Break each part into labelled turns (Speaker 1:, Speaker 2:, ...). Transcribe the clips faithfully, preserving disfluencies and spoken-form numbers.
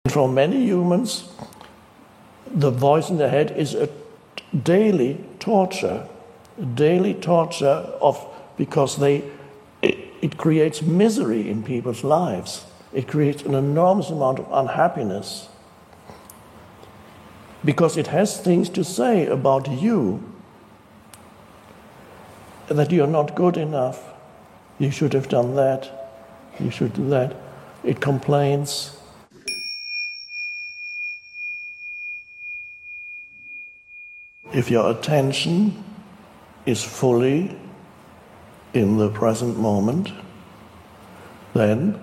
Speaker 1: For many humans, the voice in their head is a daily torture, a daily torture of because they it, it creates misery in people's lives. It creates an enormous amount of unhappiness because it has things to say about you, that you're not good enough, you should have done that, you should do that. It complains. If your attention is fully in the present moment, then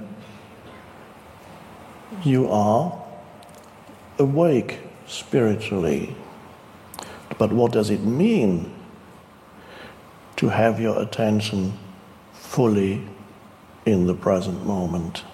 Speaker 1: you are awake spiritually. But what does it mean to have your attention fully in the present moment?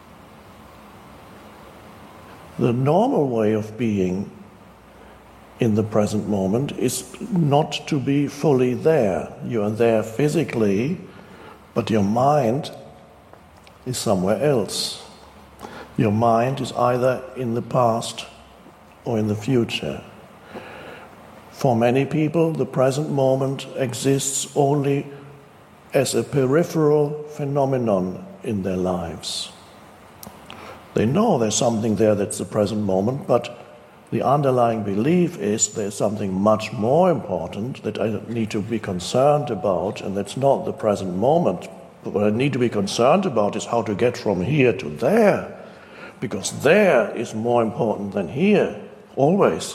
Speaker 1: The normal way of being in the present moment is not to be fully there. You are there physically, but your mind is somewhere else. Your mind is either in the past or in the future. For many people, the present moment exists only as a peripheral phenomenon in their lives. They know there's something there that's the present moment, but the underlying belief is there's something much more important that I need to be concerned about, and that's not the present moment. But what I need to be concerned about is how to get from here to there, because there is more important than here, always.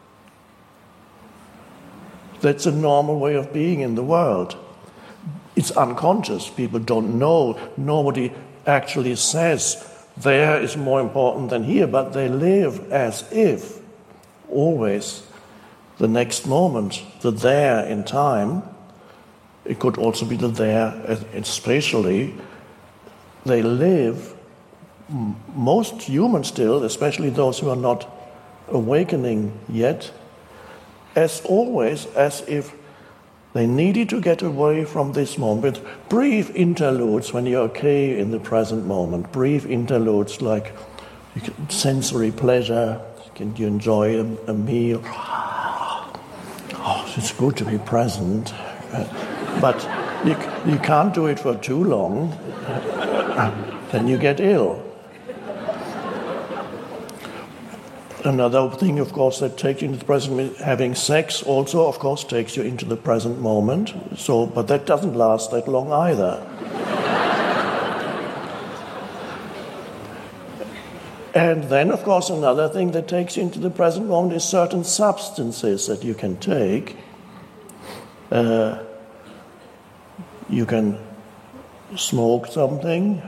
Speaker 1: That's a normal way of being in the world. It's unconscious. People don't know. Nobody actually says there is more important than here, but they live as if always the next moment, the there in time, it could also be the there spatially. They live, most humans still, especially those who are not awakening yet, as always, as if they needed to get away from this moment. Brief interludes when you're okay in the present moment. Brief interludes like sensory pleasure. Can you enjoy a, a meal? Oh, it's good to be present. Uh, but you, you can't do it for too long. Uh, then you get ill. Another thing, of course, that takes you into the present, having sex also, of course, takes you into the present moment. So, but that doesn't last that long either. And then, of course, another thing that takes you into the present moment is certain substances that you can take. Uh, you can smoke something,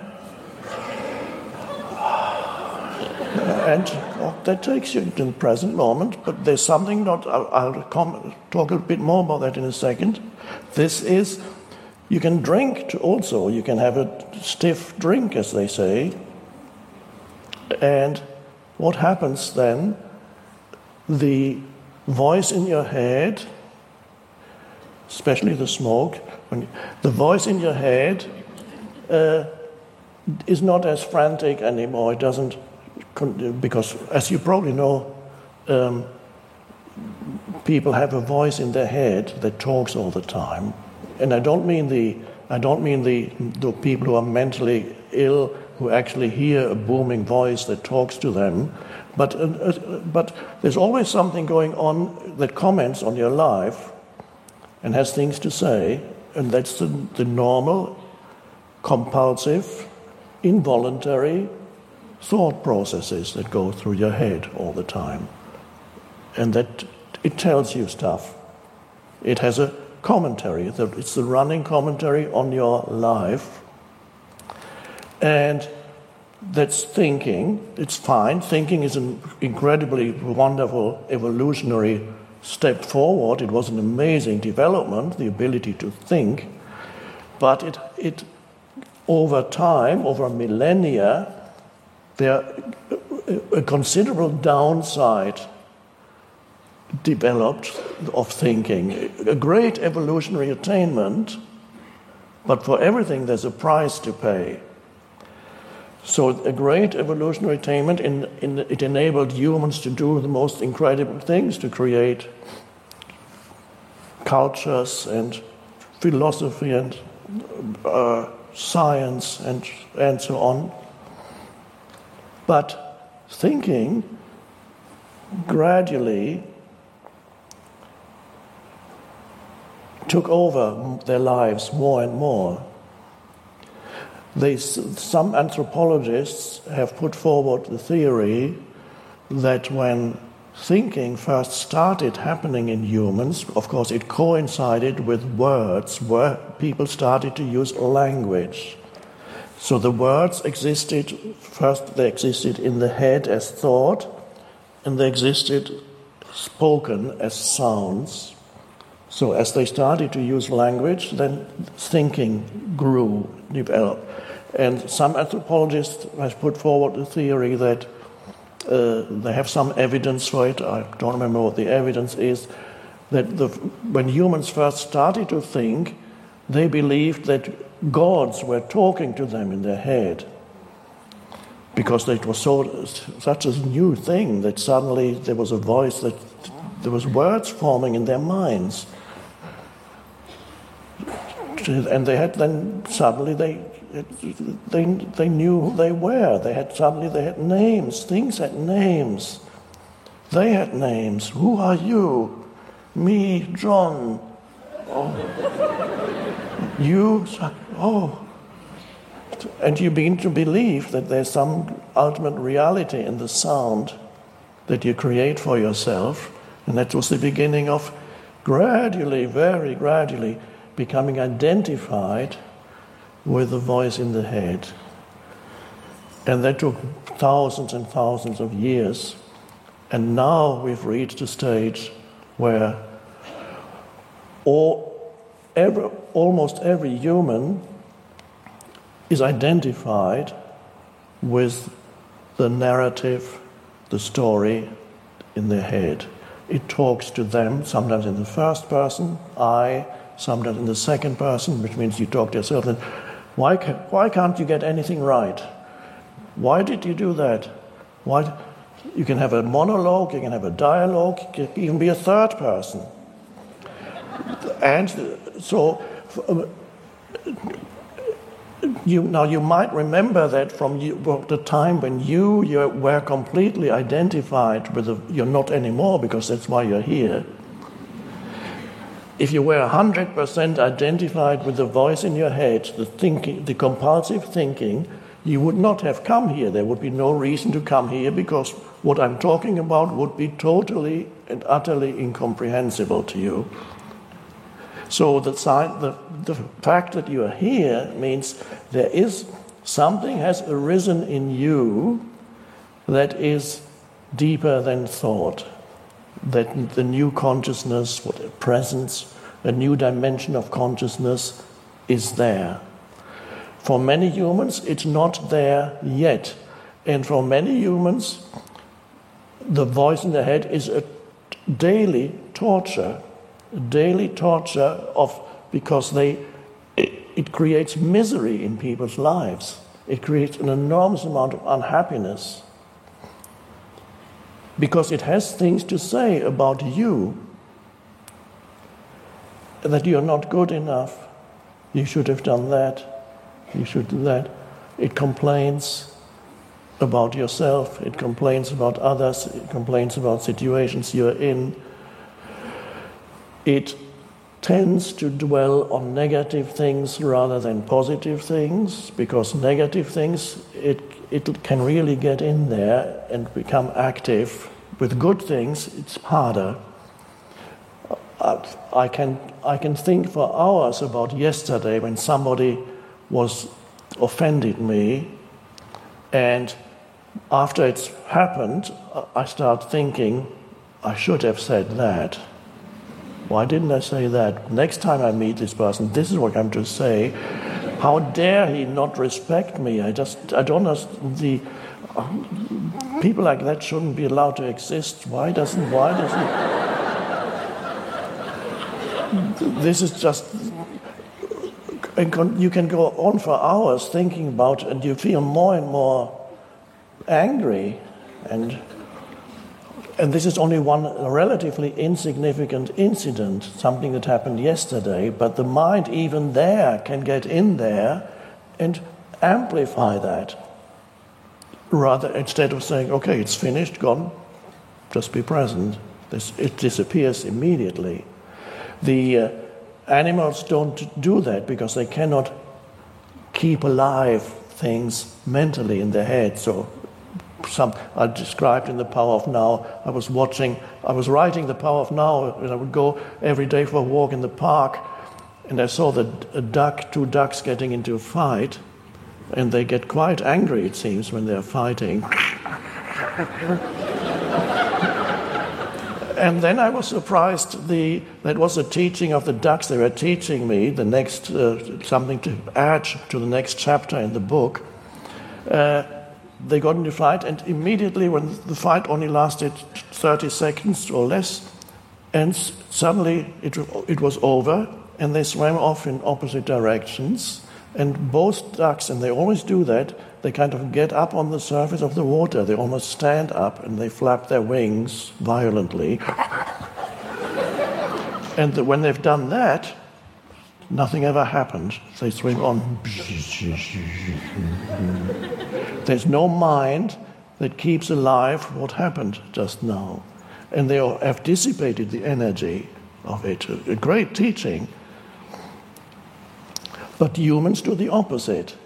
Speaker 1: and well, that takes you into the present moment. But there's something not. I'll, I'll com- talk a bit more about that in a second. This is, you can drink to also. You can have a stiff drink, as they say. And what happens then? The voice in your head, especially the smoke, when you, the voice in your head uh, is not as frantic anymore. It doesn't, because as you probably know, um, people have a voice in their head that talks all the time. And I don't mean the I don't mean the, the people who are mentally ill who actually hear a booming voice that talks to them, but uh, uh, but there's always something going on that comments on your life and has things to say, and that's the, the normal, compulsive, involuntary thought processes that go through your head all the time. And that it tells you stuff. It has a commentary. It's the running commentary on your life. And that's thinking. It's fine. Thinking is an incredibly wonderful evolutionary step forward. It was an amazing development, the ability to think. But it, it over time, over millennia, there a considerable downside developed of thinking. A great evolutionary attainment, but for everything there's a price to pay. So a great evolutionary attainment, in, in, it enabled humans to do the most incredible things, to create cultures and philosophy and uh, science and, and so on. But thinking gradually took over their lives more and more. They, some anthropologists have put forward the theory that when thinking first started happening in humans, of course it coincided with words, where people started to use language. So the words existed, first they existed in the head as thought, and they existed spoken as sounds. So as they started to use language, then thinking grew, developed. And some anthropologists have put forward the theory that uh, they have some evidence for it, I don't remember what the evidence is, that the, when humans first started to think, they believed that gods were talking to them in their head. Because it was so, such a new thing that suddenly there was a voice, that there was words forming in their minds. And they had then, suddenly they They, they knew who they were. They had suddenly they had names. Things had names. They had names. Who are you? Me, John. Oh. You, oh. And you begin to believe that there's some ultimate reality in the sound that you create for yourself. And that was the beginning of gradually, very gradually, becoming identified with the voice in the head. And that took thousands and thousands of years. And now we've reached a stage where all, every, almost every human is identified with the narrative, the story in their head. It talks to them, sometimes in the first person, I, sometimes in the second person, which means you talk to yourself. And Why, can, why can't you get anything right? Why did you do that? Why? You can have a monologue, you can have a dialogue, you can even be a third person. And so, you, now you might remember that from you, the time when you, you were completely identified with the, you're not anymore, because that's why you're here. If you were one hundred percent identified with the voice in your head, the thinking, the compulsive thinking, you would not have come here. There would be no reason to come here, because what I'm talking about would be totally and utterly incomprehensible to you. So the, the, the fact that you are here means there is something has arisen in you that is deeper than thought. That the new consciousness, what a presence, a new dimension of consciousness is there. For many humans, it's not there yet. And for many humans, the voice in the head is a daily torture, a daily torture of, because they, it, it creates misery in people's lives. It creates an enormous amount of unhappiness. Because it has things to say about you, that you're not good enough, you should have done that, you should do that. It complains about yourself, it complains about others, it complains about situations you're in. It tends to dwell on negative things rather than positive things, because negative things, it it can really get in there and become active. With good things, it's harder. I can I can think for hours about yesterday when somebody was offended me, and after it's happened, I start thinking, I should have said that. Why didn't I say that? Next time I meet this person, this is what I'm to say. How dare he not respect me? I just, I don't know, the uh, people like that shouldn't be allowed to exist. Why doesn't, why doesn't, this is just and con- you can go on for hours thinking about it, and you feel more and more angry. And and this is only one relatively insignificant incident, something that happened yesterday, but the mind even there can get in there and amplify that. Rather, instead of saying, okay, it's finished, gone, just be present. This, it disappears immediately. The uh, animals don't do that because they cannot keep alive things mentally in their head. So some I described in The Power of Now, I was watching, I was writing The Power of Now, and I would go every day for a walk in the park, and I saw the a duck, two ducks getting into a fight, and they get quite angry, it seems, when they're fighting. And then I was surprised, the, that was the teaching of the ducks. They were teaching me the next, uh, something to add to the next chapter in the book. Uh, they got into a fight, and immediately when the fight only lasted thirty seconds or less, and suddenly it, it was over, and they swam off in opposite directions. And both ducks, and they always do that, they kind of get up on the surface of the water. They almost stand up and they flap their wings violently. And the, when they've done that, nothing ever happened. They swim on. There's no mind that keeps alive what happened just now. And they have dissipated the energy of it. A great teaching. But humans do the opposite.